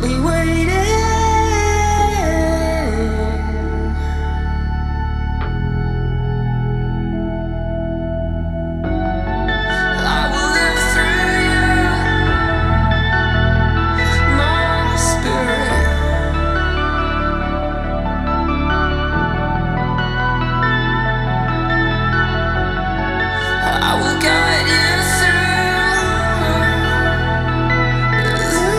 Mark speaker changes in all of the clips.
Speaker 1: be waiting. I will live through you, my spirit. I will guide you through the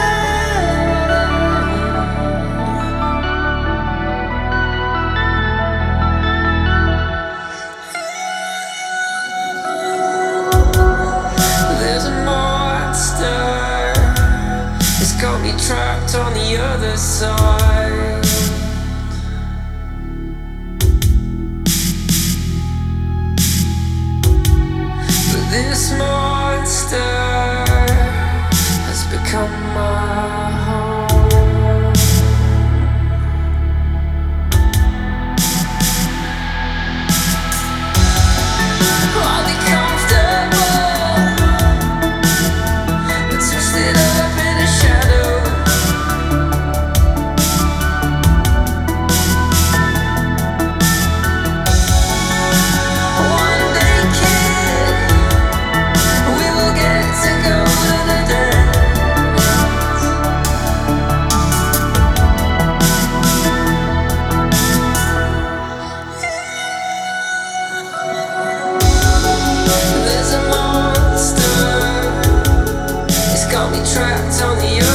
Speaker 1: rain. There's a monster. It's got me trapped on the other side. But this monster has become my home. I'll be comfortable, twisted up in a shadow. One day, kid, we will get to go to the dance. There's a monster. It's got me trapped on the